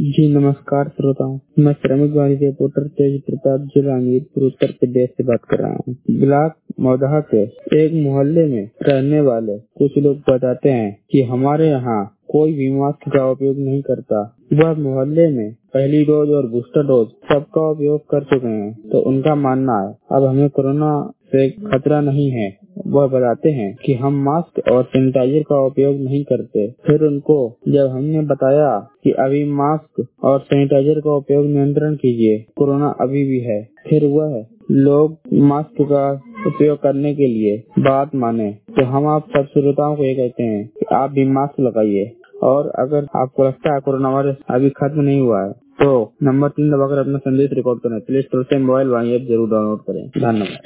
जी नमस्कार श्रोताओं, मैं श्रमिक वाणी रिपोर्टर तेज प्रताप जिला हमीरपुर उत्तर प्रदेश से बात कर रहा हूँ। ब्लॉक मौदहा के एक मोहल्ले में रहने वाले कुछ लोग बताते हैं कि हमारे यहाँ कोई भी मास्क का उपयोग नहीं करता। वह मोहल्ले में पहली डोज और बूस्टर डोज सबका उपयोग कर चुके हैं, तो उनका मानना है अब हमें कोरोना से खतरा नहीं है। वह बताते हैं कि हम मास्क और सैनिटाइजर का उपयोग नहीं करते। फिर उनको जब हमने बताया कि अभी मास्क और सैनिटाइजर का उपयोग नियंत्रण कीजिए, कोरोना अभी भी है, फिर वह लोग मास्क का उपयोग करने के लिए बात माने। तो हम आप सब श्रोताओं को ये कहते हैं कि आप भी मास्क लगाइए, और अगर आपको लगता है कोरोना वायरस अभी खत्म नहीं हुआ है तो नंबर 3 दबाकर अपना संदेश रिकॉर्ड करें। प्ले स्टोर से मोबाइल वाणी ऐप जरूर डाउनलोड करें। धन्यवाद।